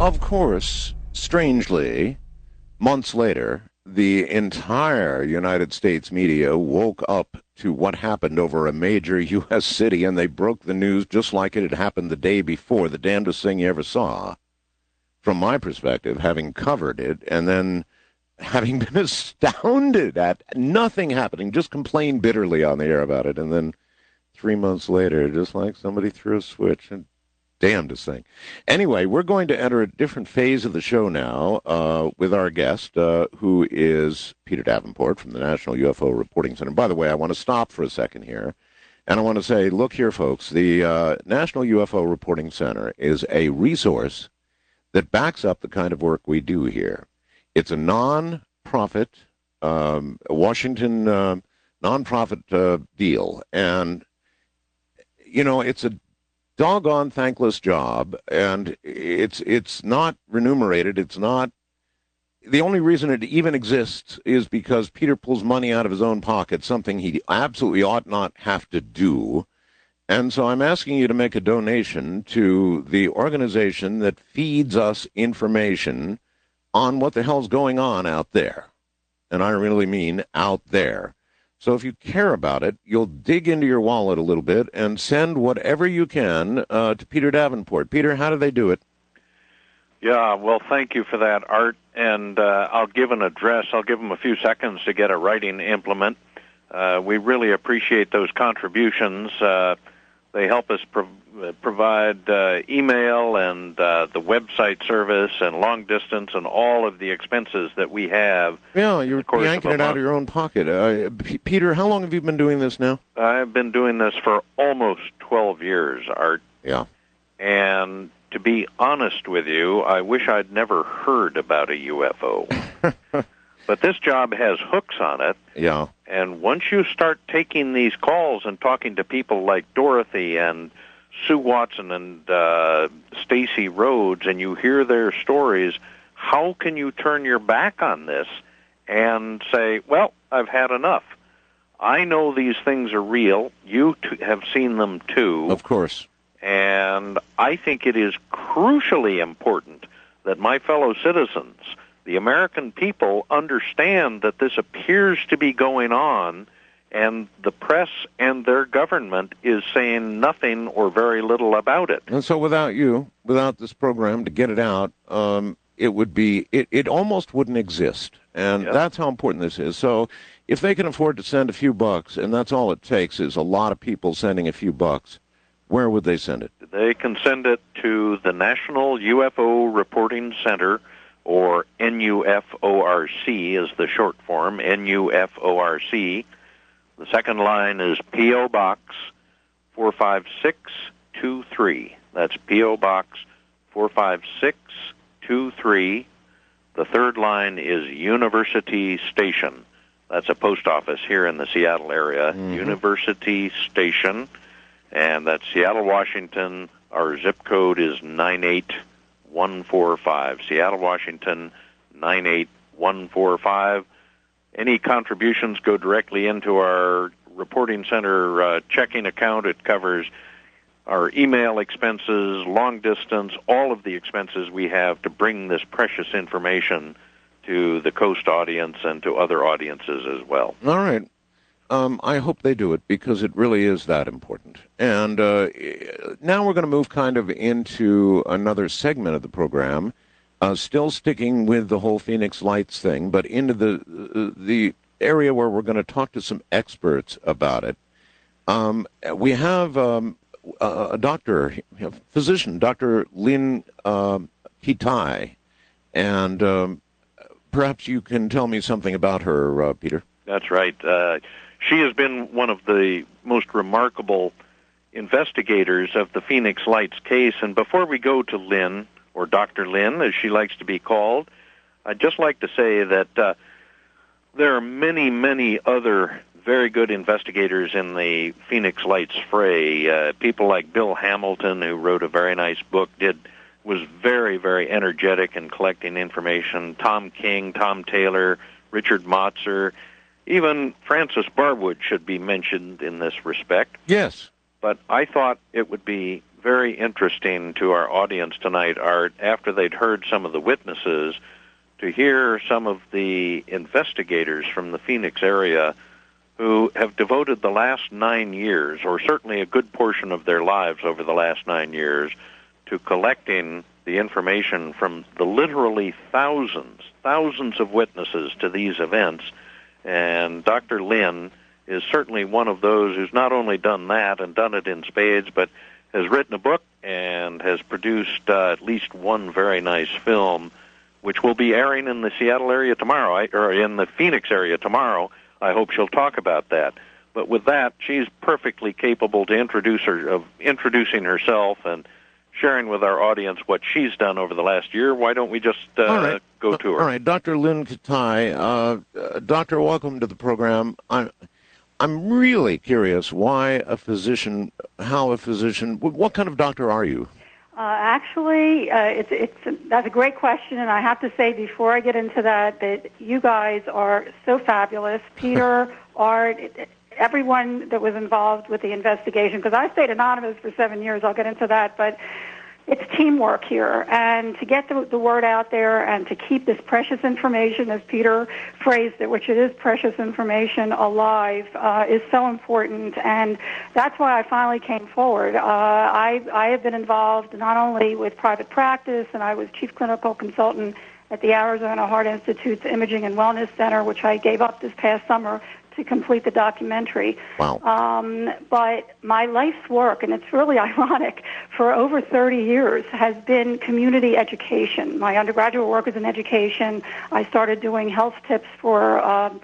of course, strangely, months later, the entire United States media woke up to what happened over a major U.S. city, and they broke the news just like it had happened the day before, the damnedest thing you ever saw. From my perspective, having covered it, and then having been astounded at nothing happening, just complained bitterly on the air about it, and then 3 months later, just like somebody threw a switch, and damnedest thing. Anyway, we're going to enter a different phase of the show now with our guest, who is Peter Davenport from the National UFO Reporting Center. By the way, I want to stop for a second here, and I want to say, look here, folks, the National UFO Reporting Center is a resource that backs up the kind of work we do here. It's a non-profit, Washington non-profit deal, and, you know, it's a doggone thankless job, and it's not remunerated. It's not. The only reason it even exists is because Peter pulls money out of his own pocket, something he absolutely ought not have to do. And so I'm asking you to make a donation to the organization that feeds us information on what the hell's going on out there. And I really mean out there. So if you care about it, you'll dig into your wallet a little bit and send whatever you can to Peter Davenport. Peter, how do they do it? Yeah, well, thank you for that, Art. And I'll give an address. I'll give them a few seconds to get a writing implement. We really appreciate those contributions. They help us provide email and the website service and long distance and all of the expenses that we have. Yeah, you're yanking it out of your own pocket. Peter, how long have you been doing this now? I've been doing this for almost 12 years, Art. Yeah. And to be honest with you, I wish I'd never heard about a UFO. But this job has hooks on it. Yeah. And once you start taking these calls and talking to people like Dorothy and Sue Watson and Stacy Rhodes, and you hear their stories, how can you turn your back on this and say, well, I've had enough? I know these things are real. You have seen them too. Of course. And I think it is crucially important that my fellow citizens, the American people, understand that this appears to be going on, and the press and their government is saying nothing or very little about it. And so without you, without this program to get it out, it would be, it almost wouldn't exist. And that's how important this is. So if they can afford to send a few bucks, and that's all it takes is a lot of people sending a few bucks, where would they send it? They can send it to the National UFO Reporting Center, or NUFORC is the short form, NUFORC. The second line is P.O. Box 45623. That's P.O. Box 45623. The third line is University Station. That's a post office here in the Seattle area. Mm-hmm. University Station, and that's Seattle, Washington. Our zip code is 98145. Seattle, Washington, 98145. Any contributions go directly into our reporting center checking account. It covers our email expenses, long distance, all of the expenses we have to bring this precious information to the Coast audience and to other audiences as well. All right. I hope they do it because it really is that important. And now we're going to move kind of into another segment of the program, still sticking with the whole Phoenix Lights thing, but into the area where we're going to talk to some experts about it. We have a doctor, a physician, Dr. Lynn Kitai, and perhaps you can tell me something about her, Peter. That's right. She has been one of the most remarkable investigators of the Phoenix Lights case. And before we go to Lynn, or Dr. Lynn, as she likes to be called, I'd just like to say that there are many, many other very good investigators in the Phoenix Lights fray. People like Bill Hamilton, who wrote a very nice book, was very, very energetic in collecting information. Tom King, Tom Taylor, Richard Motzer, even Francis Barwood should be mentioned in this respect. Yes. But I thought it would be very interesting to our audience tonight, Art, after they'd heard some of the witnesses, to hear some of the investigators from the Phoenix area who have devoted the last 9 years, or certainly a good portion of their lives over the last 9 years, to collecting the information from the literally thousands of witnesses to these events. And Dr. Lynn is certainly one of those who's not only done that and done it in spades, but has written a book and has produced at least one very nice film, which will be airing in the Seattle area tomorrow, or in the Phoenix area tomorrow. I hope she'll talk about that. But with that, she's perfectly capable to introducing herself and sharing with our audience what she's done over the last year. Why don't we just go to her? All right, Dr. Lynn Katai. Doctor, welcome to the program. I'm really curious how a physician, what kind of doctor are you? Actually, that's a great question, and I have to say before I get into that you guys are so fabulous. Peter, Art, everyone that was involved with the investigation, because I stayed anonymous for 7 years, I'll get into that, but it's teamwork here, and to get the word out there and to keep this precious information, as Peter phrased it, which it is precious information, alive, is so important, and that's why I finally came forward. I have been involved not only with private practice, and I was chief clinical consultant at the Arizona Heart Institute's Imaging and Wellness Center, which I gave up this past summer to complete the documentary. Wow. But my life's work, and it's really ironic, for over 30 years has been community education. My undergraduate work is in education. I started doing health tips for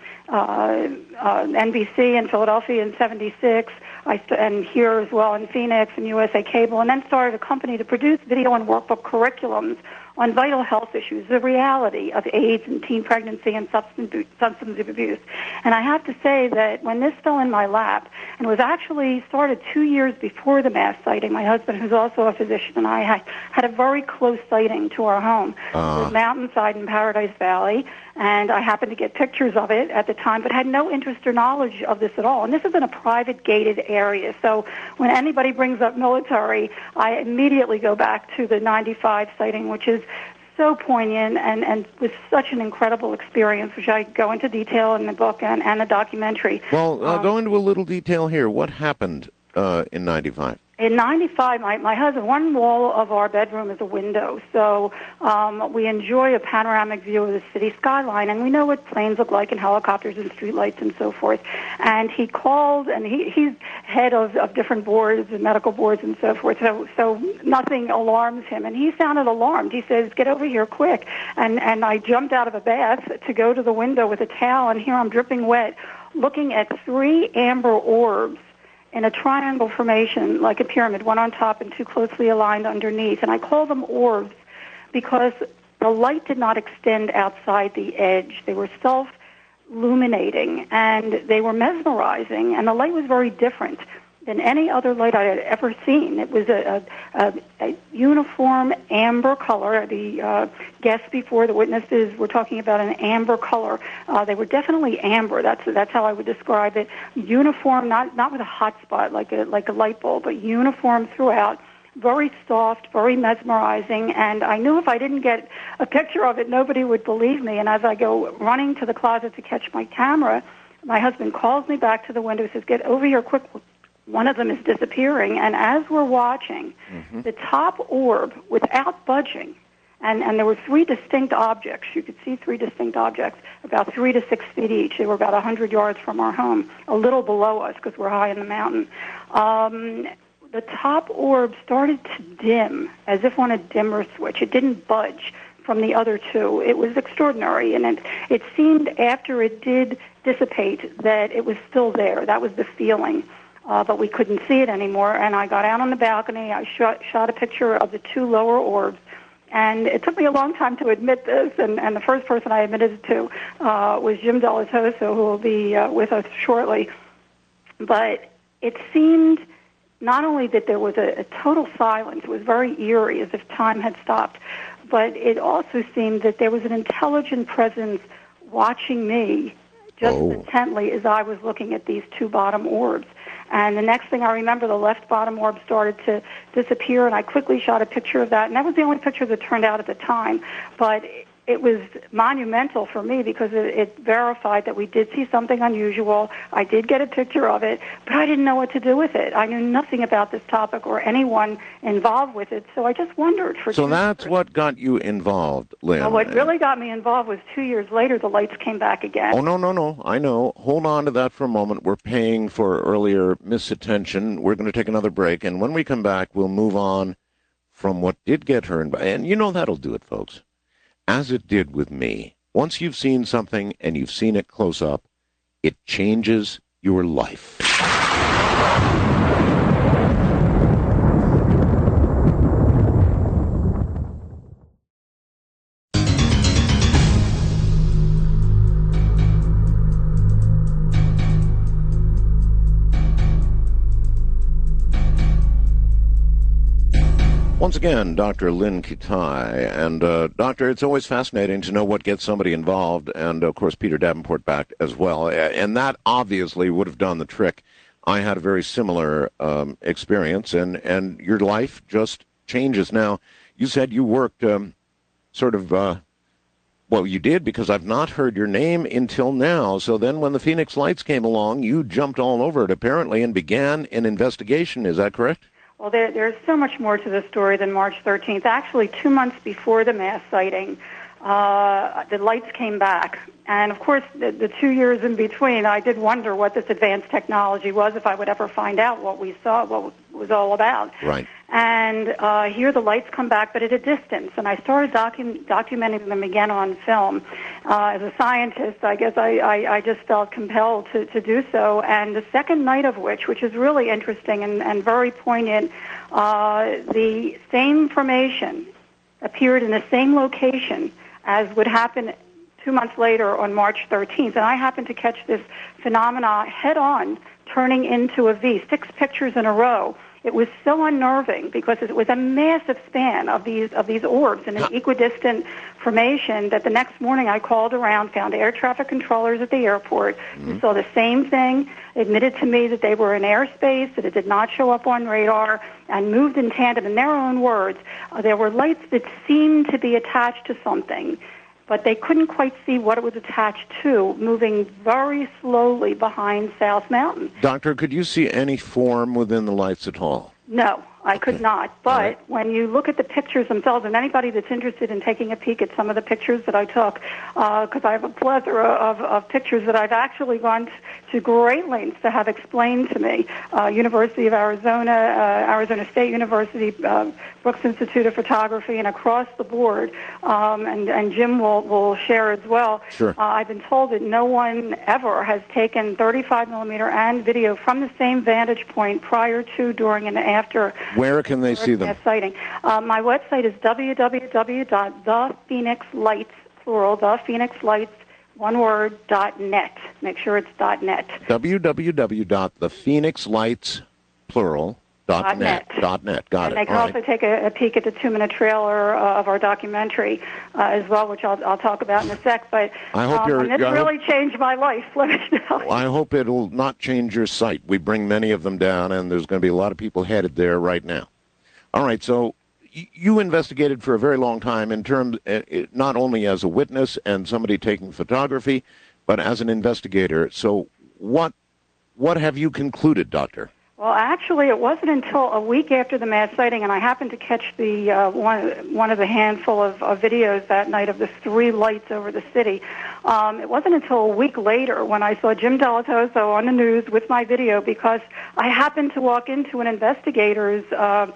NBC in Philadelphia in '76, and here as well in Phoenix and USA Cable, and then started a company to produce video and workbook curriculums on vital health issues, the reality of AIDS and teen pregnancy and substance abuse. And I have to say that when this fell in my lap, and was actually started 2 years before the mass sighting, my husband, who's also a physician, and I had a very close sighting to our home. It was mountainside in Paradise Valley, and I happened to get pictures of it at the time, but had no interest or knowledge of this at all. And this is in a private gated area, so when anybody brings up military, I immediately go back to the 95 sighting, which is so poignant and was such an incredible experience, which I go into detail in the book and the documentary. Well, go into a little detail here. What happened in 95? In 95, my husband, one wall of our bedroom is a window, so we enjoy a panoramic view of the city skyline, and we know what planes look like and helicopters and streetlights and so forth. And he called, and he's head of different boards and medical boards and so forth, so nothing alarms him. And he sounded alarmed. He says, "Get over here quick." And I jumped out of a bath to go to the window with a towel, and here I'm dripping wet, looking at 3 amber orbs in a triangle formation, like a pyramid, one on top and 2 closely aligned underneath. And I call them orbs because the light did not extend outside the edge. They were self-illuminating, and they were mesmerizing, and the light was very different than any other light I had ever seen. It was a uniform amber color. The guests before, the witnesses, were talking about an amber color. They were definitely amber. That's how I would describe it. Uniform, not with a hot spot like a light bulb, but uniform throughout. Very soft, very mesmerizing, and I knew if I didn't get a picture of it, nobody would believe me. And as I go running to the closet to catch my camera, my husband calls me back to the window, says, "Get over here quick. One of them is disappearing." And as we're watching, the top orb, without budging, and there were 3 distinct objects. You could see 3 distinct objects, about 3 to 6 feet each. They were about 100 yards from our home, a little below us because we're high in the mountain. The top orb started to dim, as if on a dimmer switch. It didn't budge from the other 2. It was extraordinary, and it seemed after it did dissipate that it was still there. That was the feeling. But we couldn't see it anymore, and I got out on the balcony. I shot a picture of the 2 lower orbs, and it took me a long time to admit this, and the first person I admitted it to was Jim Delatoso, who will be with us shortly. But it seemed not only that there was a total silence, it was very eerie, as if time had stopped, but it also seemed that there was an intelligent presence watching me just intently as I was looking at these 2 bottom orbs. And the next thing I remember, the left bottom orb started to disappear, and I quickly shot a picture of that. And that was the only picture that turned out at the time. But it was monumental for me because it verified that we did see something unusual. I did get a picture of it, but I didn't know what to do with it. I knew nothing about this topic or anyone involved with it, so I just wondered. So that's what got you involved, Lynn. Well, what really got me involved was 2 years later, the lights came back again. Oh, no. I know. Hold on to that for a moment. We're paying for earlier misattention. We're going to take another break, and when we come back, we'll move on from what did get her involved. And you know that'll do it, folks. As it did with me. Once you've seen something and you've seen it close up, it changes your life. Once again, Dr. Lynn Kitai. And, Doctor, it's always fascinating to know what gets somebody involved, and, of course, Peter Davenport back as well. And that obviously would have done the trick. I had a very similar experience, and your life just changes. Now, you said you worked well, you did, because I've not heard your name until now. So then when the Phoenix Lights came along, you jumped all over it, apparently, and began an investigation. Is that correct? Well, there's so much more to the story than March 13th. Actually, 2 months before the mass sighting, the lights came back. And, of course, the 2 years in between, I did wonder what this advanced technology was, if I would ever find out what we saw, what it was all about. Right. And here the lights come back, but at a distance. And I started documenting them again on film. As a scientist, I guess I just felt compelled to do so. And the second night of which is really interesting and very poignant, the same formation appeared in the same location as would happen 2 months later on March 13th. And I happened to catch this phenomena head-on, turning into a V, 6 pictures in a row. It was so unnerving because it was a massive span of these orbs in an equidistant formation that the next morning I called around, found air traffic controllers at the airport who saw the same thing, admitted to me that they were in airspace, that it did not show up on radar, and moved in tandem. In their own words, there were lights that seemed to be attached to something, but they couldn't quite see what it was attached to, moving very slowly behind South Mountain. Doctor, could you see any form within the lights at all? No, I could not. But when you look at the pictures themselves, and anybody that's interested in taking a peek at some of the pictures that I took, because I have a plethora of pictures that I've actually gone to great lengths to have explained to me. University of Arizona, Arizona State University, Brooks Institute of Photography, and across the board, and Jim will share as well. Sure. I've been told that no one ever has taken 35 millimeter and video from the same vantage point prior to, during, and after. Where can they see them? Sighting. My website is www.thephoenixlights, plural, thephoenixlights, one word, .net. Make sure it's .net. www.thephoenixlights, plural, .net. Got and it. they can also take a peek at the 2-minute trailer of our documentary as well, which I'll talk about in a sec. But I hope this really changed my life, let me tell you. I hope it'll not change your site. We bring many of them down, and there's going to be a lot of people headed there right now. All right, so you investigated for a very long time in terms, not only as a witness and somebody taking photography, but as an investigator. So what have you concluded, Doctor? Well, actually, it wasn't until a week after the mass sighting, and I happened to catch the one of the handful of videos that night of the 3 lights over the city. It wasn't until a week later when I saw Jim Delatoso on the news with my video, because I happened to walk into an investigator's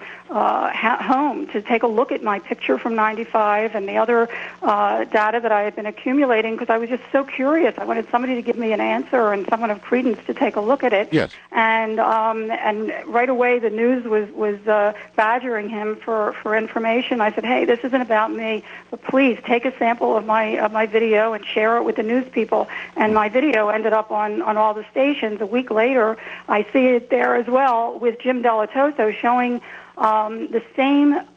home to take a look at my picture from '95 and the other data that I had been accumulating, because I was just so curious. I wanted somebody to give me an answer and someone of credence to take a look at it. Yes. And right away the news was badgering him for information. I said, hey, this isn't about me, but please take a sample of my video and share it with the news people. And my video ended up on all the stations. A week later, I see it there as well with Jim Delatoso showing the same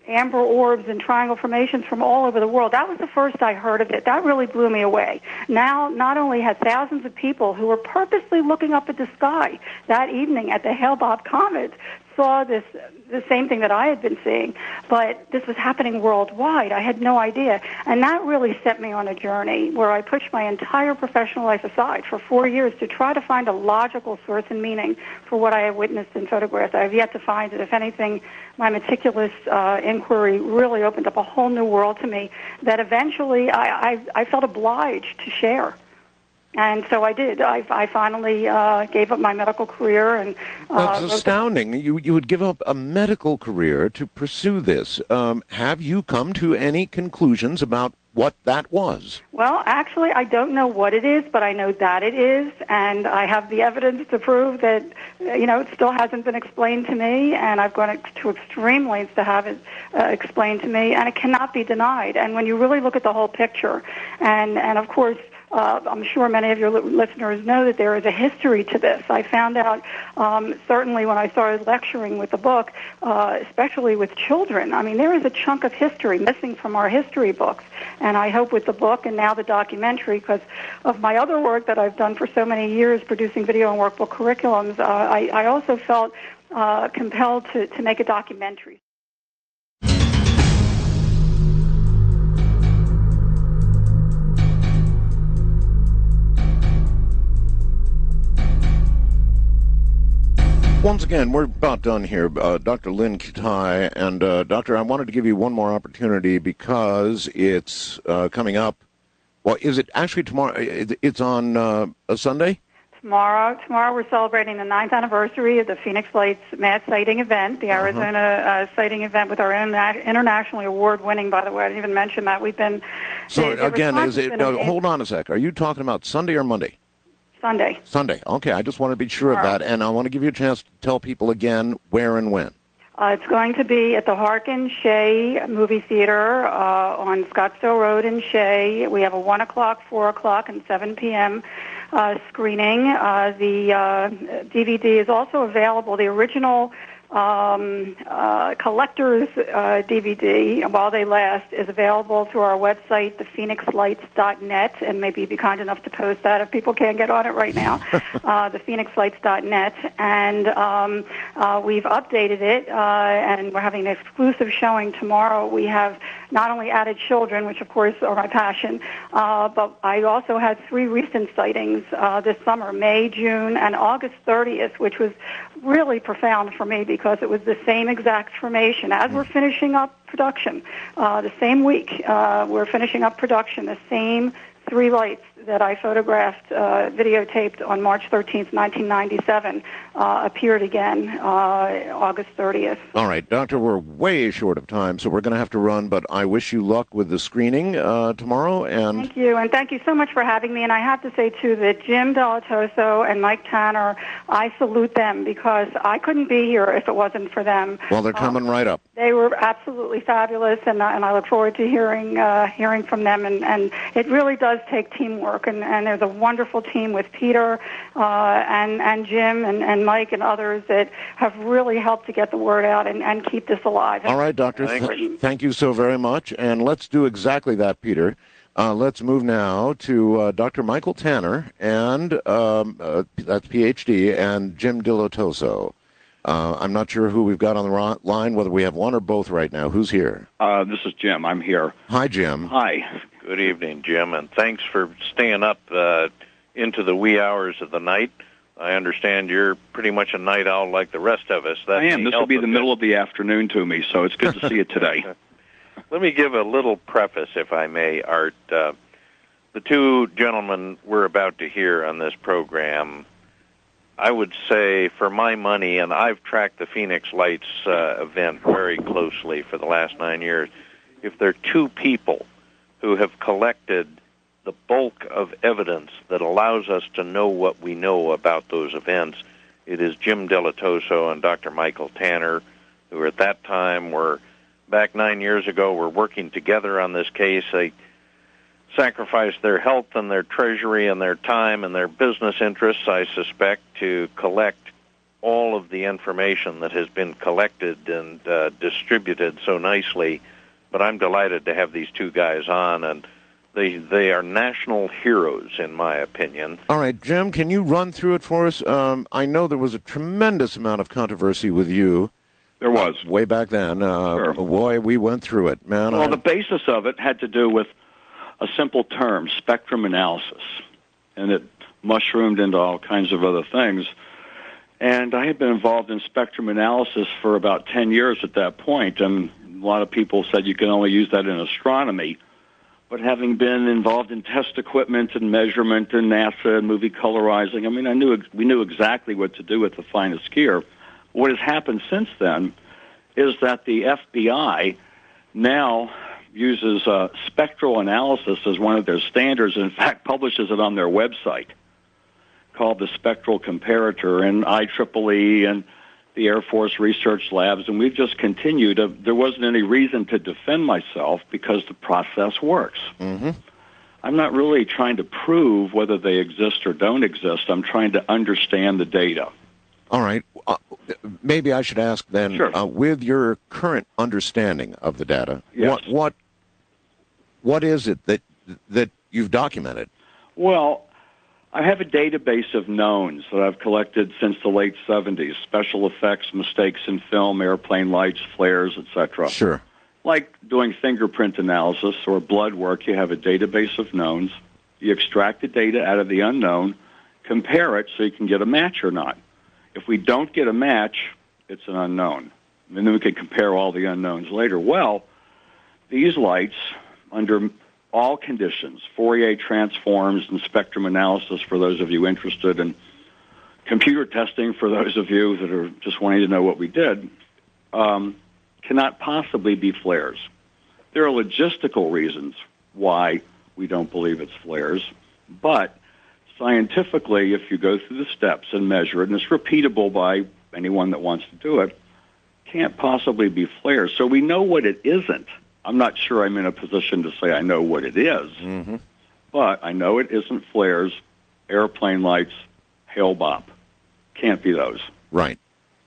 amber orbs and triangle formations from all over the world. That was the first I heard of it. That really blew me away. Now, not only had thousands of people who were purposely looking up at the sky that evening at the Hale-Bopp comet saw the same thing that I had been seeing, but this was happening worldwide. I had no idea. And that really set me on a journey where I pushed my entire professional life aside for 4 years to try to find a logical source and meaning for what I had witnessed in photographs. I have yet to find it. If anything, my meticulous inquiry really opened up a whole new world to me that eventually I felt obliged to share. And so I did. I finally gave up my medical career. And that's astounding. You would give up a medical career to pursue this. Have you come to any conclusions about what that was? Well, actually, I don't know what it is, but I know that it is, and I have the evidence to prove that, it still hasn't been explained to me, and I've gone to extreme lengths to have it explained to me, and it cannot be denied. And when you really look at the whole picture, and of course, I'm sure many of your listeners know that there is a history to this. I found out certainly when I started lecturing with the book, especially with children. I mean, there is a chunk of history missing from our history books. And I hope with the book and now the documentary, because of my other work that I've done for so many years producing video and workbook curriculums, I also felt compelled to make a documentary. Once again, we're about done here. Dr. Lynn Kutai, and Doctor, I wanted to give you one more opportunity because it's coming up. Well, is it actually tomorrow? It's on a Sunday? Tomorrow we're celebrating the 9th anniversary of the Phoenix Lights Mass Sighting event, the Arizona sighting event with our internationally award-winning, by the way, I didn't even mention that. We've been... So, again, is it... No, hold on a sec. Are you talking about Sunday or Monday? Sunday. Sunday. Okay, I just want to be sure of that, and I want to give you a chance to tell people again where and when. It's going to be at the Harkin Shea Movie Theater on Scottsdale Road in Shea. We have a 1 o'clock, 4 o'clock, and 7 p.m. Screening. The DVD is also available. The original collector's DVD, while they last, is available through our website, thephoenixlights.net, and maybe be kind enough to post that if people can't get on it right now, thephoenixlights.net. And we've updated it, and we're having an exclusive showing tomorrow. We have not only added children, which of course are my passion, but I also had 3 recent sightings this summer, May, June, and August 30th, which was really profound for me because it was the same exact formation. As we're finishing up production, the same week, we're finishing up production, the same 3 lights that I photographed, videotaped on March 13th, 1997, appeared again August 30th. All right, Doctor, we're way short of time, so we're going to have to run, but I wish you luck with the screening tomorrow. And Thank you, and thank you so much for having me. And I have to say, too, that Jim Dilettoso and Mike Tanner, I salute them because I couldn't be here if it wasn't for them. Well, they're coming right up. They were absolutely fabulous, and I look forward to hearing from them. And it really does take teamwork, and there's a wonderful team with Peter and Jim and Mike and others that have really helped to get the word out and keep this alive. All right, Doctor, thank you so very much, and let's do exactly that, Peter. Let's move now to Dr. Michael Tanner, and that's Ph.D., and Jim Dilettoso. I'm not sure who we've got on the line, whether we have one or both right now. Who's here? This is Jim. I'm here. Hi, Jim. Hi. Good evening, Jim, and thanks for staying up into the wee hours of the night. I understand you're pretty much a night owl like the rest of us. I am. This will be the middle of the afternoon to me, so it's good to see you today. Let me give a little preface, if I may, Art. The 2 gentlemen we're about to hear on this program, I would say, for my money, and I've tracked the Phoenix Lights event very closely for the last 9 years, if there are 2 people who have collected the bulk of evidence that allows us to know what we know about those events, it is Jim Dilettoso and Dr. Michael Tanner, who at that time were, back 9 years ago, were working together on this case. They sacrificed their health and their treasury and their time and their business interests, I suspect, to collect all of the information that has been collected and distributed so nicely. But I'm delighted to have these two guys on, and they are national heroes, in my opinion. All right, Jim, can you run through it for us? I know there was a tremendous amount of controversy with you. There was. Way back then. Sure. Boy, we went through it, man. Well, the basis of it had to do with a simple term, spectrum analysis, and it mushroomed into all kinds of other things. And I had been involved in spectrum analysis for about 10 years at that point, and a lot of people said you can only use that in astronomy. But having been involved in test equipment and measurement and NASA and movie colorizing, I mean, we knew exactly what to do with the finest gear. What has happened since then is that the FBI now uses spectral analysis as one of their standards, and in fact publishes it on their website, called the Spectral Comparator, and IEEE and the Air Force Research Labs, and we've just continued. There wasn't any reason to defend myself because the process works. Mm-hmm. I'm not really trying to prove whether they exist or don't exist. I'm trying to understand the data. All right. Maybe I should ask then, Sure. With your current understanding of the data, Yes. what is it that you've documented? Well, I have a database of knowns that I've collected since the late 70s, special effects, mistakes in film, airplane lights, flares, etc. Sure. Like doing fingerprint analysis or blood work, you have a database of knowns. You extract the data out of the unknown, compare it so you can get a match or not. If we don't get a match, it's an unknown. And then we can compare all the unknowns later. Well, these lights, under all conditions, Fourier transforms and spectrum analysis for those of you interested, and computer testing for those of you that are just wanting to know what we did, cannot possibly be flares. There are logistical reasons why we don't believe it's flares, but scientifically, if you go through the steps and measure it, and it's repeatable by anyone that wants to do it, can't possibly be flares. So we know what it isn't. I'm not sure I'm in a position to say I know what it is, but I know it isn't flares, airplane lights, Hale-Bopp. Can't be those. Right.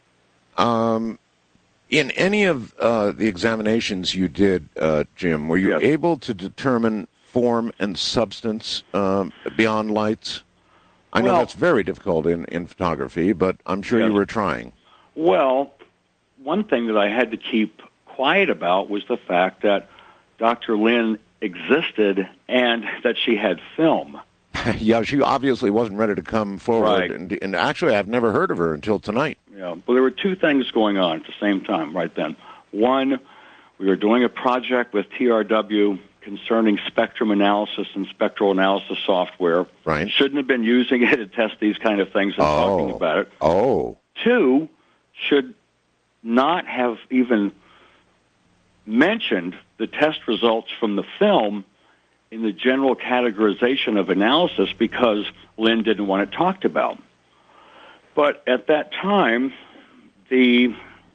In any of the examinations you did, Jim, were you Yes. able to determine form and substance beyond lights? I know Well- that's very difficult in photography, but I'm sure Yes. you were trying. Well, one thing that I had to keep quiet about was the fact that Dr. Lynn existed and that she had film. Yeah, she obviously wasn't ready to come forward. Right. And actually, I've never heard of her until tonight. Yeah, but there were two things going on at the same time right then. One, we were doing a project with TRW concerning spectrum analysis and spectral analysis software. Right. Shouldn't have been using it to test these kind of things and talking about it. Oh. Two, should not have even mentioned the test results from the film in the general categorization of analysis because Lynn didn't want it talked about. But at that time, the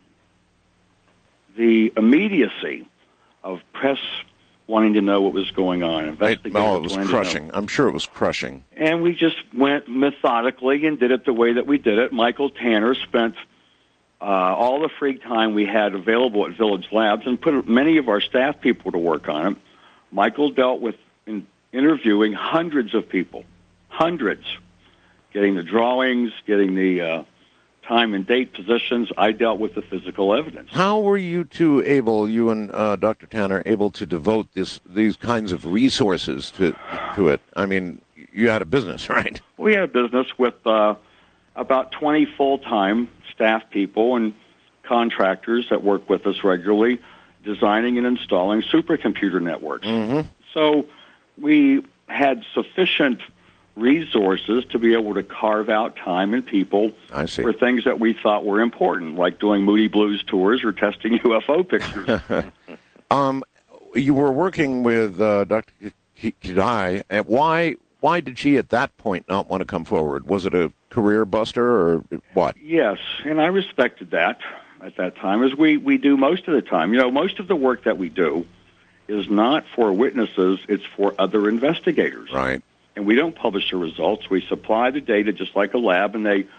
immediacy of press wanting to know what was going on, investigators Oh, it was wanting to know. crushing. I'm sure it was crushing. And we just went methodically and did it the way that we did it. Michael Tanner spent all the free time we had available at Village Labs and put many of our staff people to work on it. Michael dealt with interviewing hundreds of people, hundreds, getting the drawings, getting the time and date positions. I dealt with the physical evidence. How were you two able, you and Dr. Tanner, able to devote these kinds of resources to it? I mean, you had a business, right? We had a business with about 20 full-time staff people and contractors that work with us regularly, designing and installing supercomputer networks. Mm-hmm. So we had sufficient resources to be able to carve out time and people I see. for things that we thought were important, like doing Moody Blues tours or testing UFO pictures. You were working with Dr. Kidai. And why did she at that point not want to come forward? Was it a career buster or what? Yes, and I respected that at that time, as we do most of the time. You know, most of the work that we do is not for witnesses, it's for other investigators. Right. And we don't publish the results. We supply the data just like a lab, and they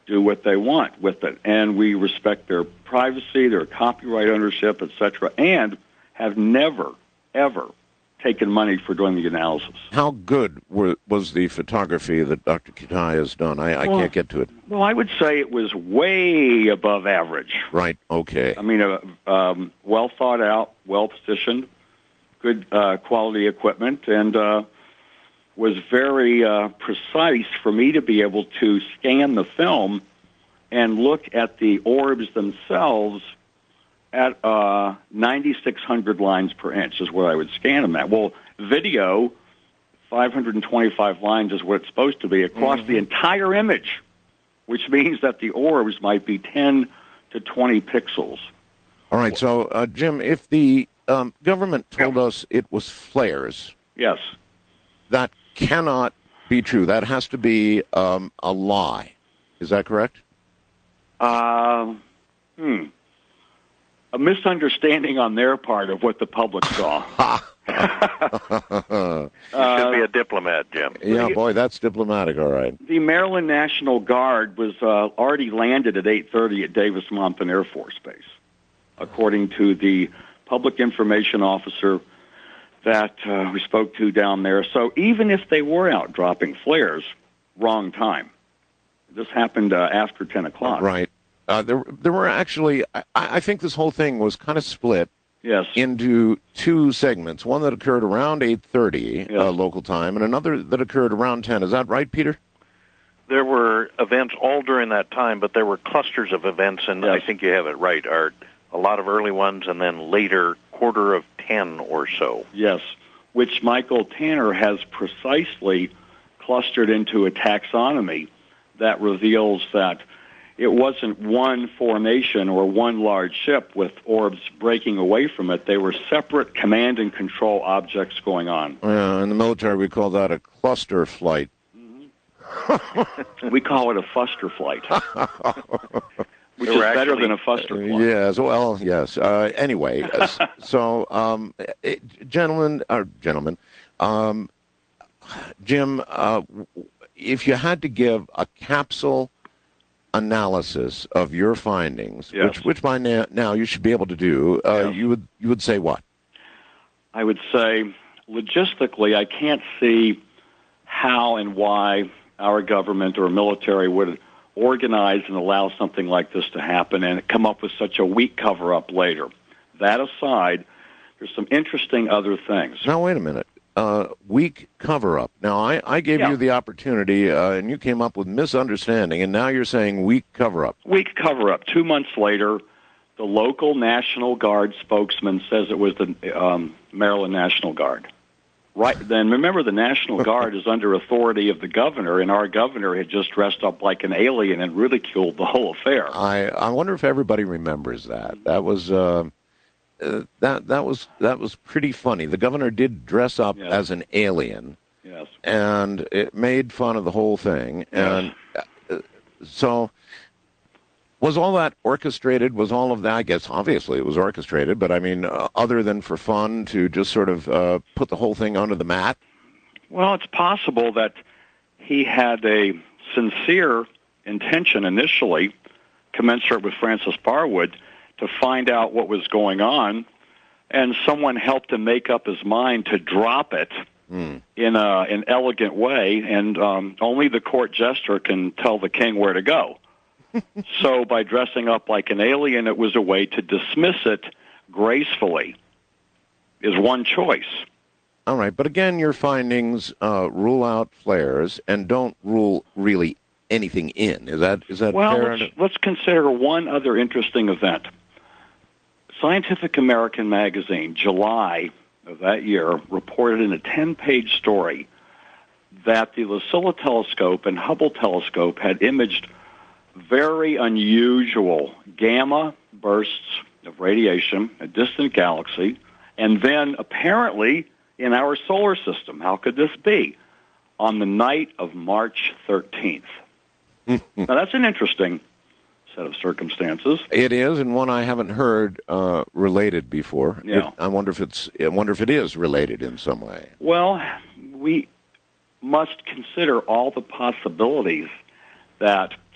do what they want with it, and we respect their privacy, their copyright ownership, etc., and have never, ever taken money for doing the analysis. How good was the photography that Dr. Kitai has done? I can't get to it. Well, I would say it was way above average. Right, okay. I mean, well thought out, well positioned, good quality equipment, and was very precise for me to be able to scan the film and look at the orbs themselves at 9,600 lines per inch is what I would scan them at. Well, video, 525 lines is what it's supposed to be across the entire image, which means that the orbs might be 10 to 20 pixels. All right, so, Jim, if the government told us it was flares, Yes. that cannot be true. That has to be a lie. Is that correct? A misunderstanding on their part of what the public saw. You should be a diplomat, Jim. Yeah, boy, that's diplomatic, all right. The Maryland National Guard was already landed at 8:30 at Davis-Monthan Air Force Base, according to the public information officer that we spoke to down there. So even if they were out dropping flares, wrong time. This happened after 10 o'clock. Right. There were actually, I think this whole thing was kind of split Yes. into two segments. One that occurred around 8:30 local time, and another that occurred around 10. Is that right, Peter? There were events all during that time, but there were clusters of events, and I think you have it right, Art. A lot of early ones, and then later, quarter of 10 or so. Yes, which Michael Tanner has precisely clustered into a taxonomy that reveals that it wasn't one formation or one large ship with orbs breaking away from it. They were separate command and control objects going on. In the military, we call that a cluster flight. We call it a fuster flight, which is better than a fuster flight. Yes, well, yes. Anyway, gentlemen, Jim, if you had to give a capsule analysis of your findings, which by now you should be able to do, you would say what? I would say, logistically, I can't see how and why our government or military would organize and allow something like this to happen and come up with such a weak cover-up later. That aside, there's some interesting other things. Now, wait a minute. Weak cover-up. Now, I gave you the opportunity, and you came up with misunderstanding, and now you're saying weak cover-up. Weak cover-up. 2 months later, the local National Guard spokesman says it was the Maryland National Guard. Right then, remember, the National Guard is under authority of the governor, and our governor had just dressed up like an alien and ridiculed the whole affair. I wonder if everybody remembers that. That was that was pretty funny. The governor did dress up as an alien, and it made fun of the whole thing. And so, was all that orchestrated? Was all of that? I guess obviously it was orchestrated, but I mean, other than for fun, to just sort of put the whole thing onto the mat? Well, it's possible that he had a sincere intention initially, commensurate with Francis Barwood, to find out what was going on, and someone helped him make up his mind to drop it in an elegant way, and only the court jester can tell the king where to go. So by dressing up like an alien, it was a way to dismiss it gracefully, is one choice. All right, but again, your findings rule out flares and don't rule really anything in. Is that well, fair? Let's consider one other interesting event. Scientific American magazine, July of that year, reported in a 10-page story that the Lucilla telescope and Hubble telescope had imaged very unusual gamma bursts of radiation, a distant galaxy, and then apparently in our solar system. How could this be? On the night of March 13th. Now, that's an interesting set of circumstances. It is, and one I haven't heard related before. Yeah. I wonder if it is related in some way. Well, we must consider all the possibilities that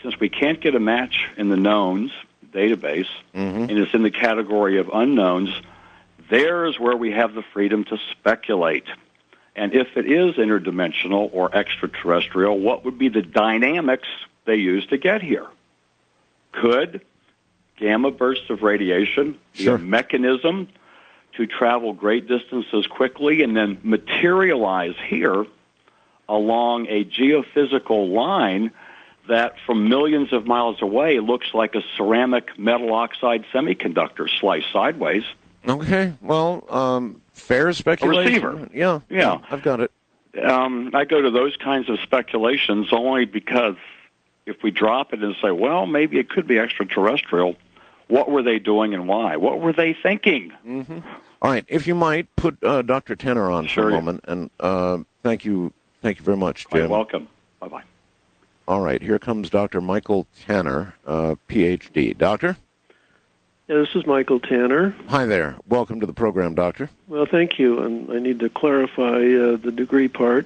since we can't get a match in the knowns database, and it's in the category of unknowns, there's where we have the freedom to speculate. And if it is interdimensional or extraterrestrial, what would be the dynamics they use to get here? Could gamma bursts of radiation be a mechanism to travel great distances quickly and then materialize here along a geophysical line that from millions of miles away looks like a ceramic metal oxide semiconductor sliced sideways? Okay, well, fair speculation. A receiver. Yeah, I've got it. I go to those kinds of speculations only because if we drop it and say, well, maybe it could be extraterrestrial, what were they doing and why? What were they thinking? All right, if you might, put Dr. Tenner on for a moment, and thank you very much, Jim. You're welcome. Bye-bye. All right, here comes Dr. Michael Tanner, Ph.D. Doctor? Yeah, this is Michael Tanner. Hi there. Welcome to the program, Doctor. Well, thank you, and I need to clarify the degree part.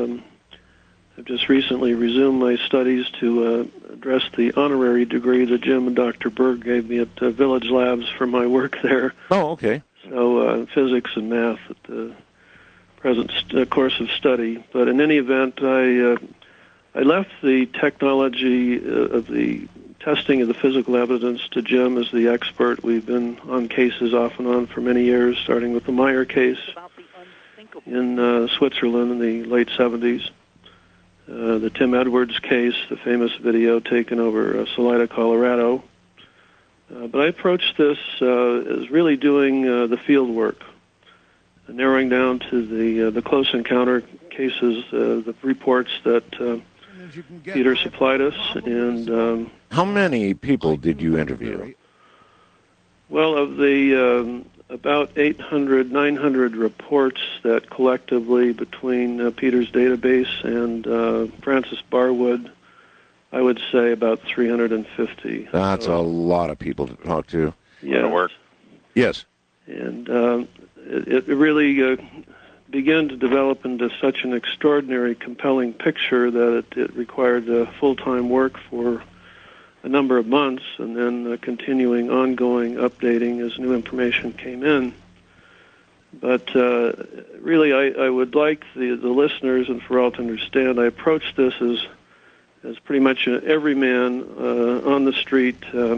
I've just recently resumed my studies to address the honorary degree that Jim and Dr. Berg gave me at Village Labs for my work there. Oh, okay. So physics and math at the present course of study. But in any event, I left the technology of the testing of the physical evidence to Jim as the expert. We've been on cases off and on for many years, starting with the Meyer case in Switzerland in the late 70s. The Tim Edwards case, the famous video taken over Salida, Colorado. But I approached this as really doing the field work, narrowing down to the close encounter cases, the reports that Peter supplied us. And how many people did you interview? Well, of the about 800, 900 reports that collectively between Peter's database and Francis Barwood, I would say about 350. That's a lot of people to talk to. Yeah. Work. Yes. And it really began to develop into such an extraordinary, compelling picture that it required full-time work for a number of months, and then continuing, ongoing updating as new information came in. But really, I would like the listeners and for all to understand, I approached this as pretty much every man on the street,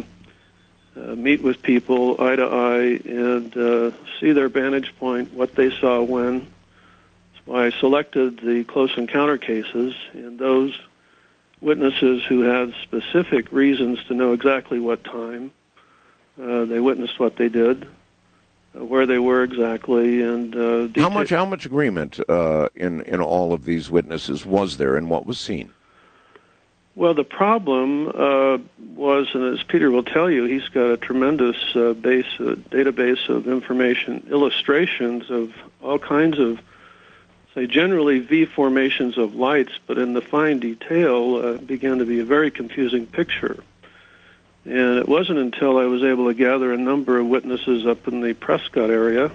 meet with people eye to eye and see their vantage point, what they saw when. That's why I selected the close encounter cases, and those witnesses who had specific reasons to know exactly what time they witnessed what they did, where they were exactly, and how much agreement in all of these witnesses was there in what was seen? Well, the problem was, and as Peter will tell you, he's got a tremendous database of information, illustrations of all kinds of, say, generally V formations of lights, but in the fine detail began to be a very confusing picture. And it wasn't until I was able to gather a number of witnesses up in the Prescott area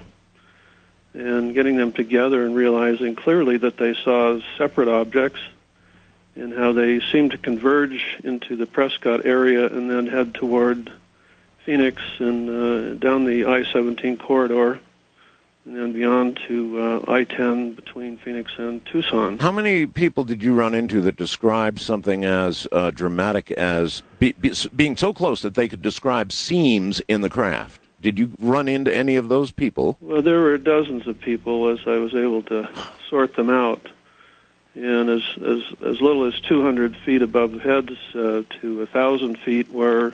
and getting them together and realizing clearly that they saw separate objects and how they seemed to converge into the Prescott area and then head toward Phoenix and down the I-17 corridor and then beyond to I-10 between Phoenix and Tucson. How many people did you run into that described something as dramatic as being so close that they could describe seams in the craft? Did you run into any of those people? Well, there were dozens of people as I was able to sort them out. And as little as 200 feet above heads to 1,000 feet were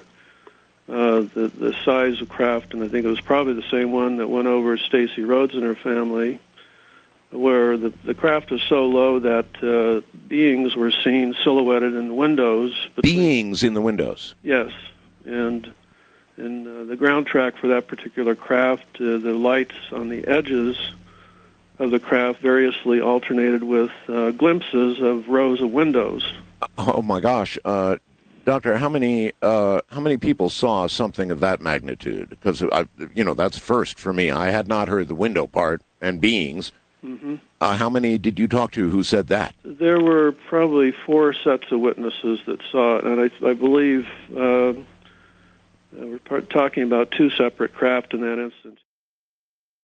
the size of craft, and I think it was probably the same one that went over Stacy Rhodes and her family, where the craft was so low that beings were seen silhouetted in the windows. Beings in the windows? Yes. And in the ground track for that particular craft, the lights on the edges of the craft variously alternated with glimpses of rows of windows. Oh my gosh, Doctor, how many people saw something of that magnitude? Because that's first for me. I had not heard the window part and beings. Mm-hmm. How many did you talk to who said that? There were probably 4 sets of witnesses that saw it, and I believe we're talking about 2 separate craft in that instance.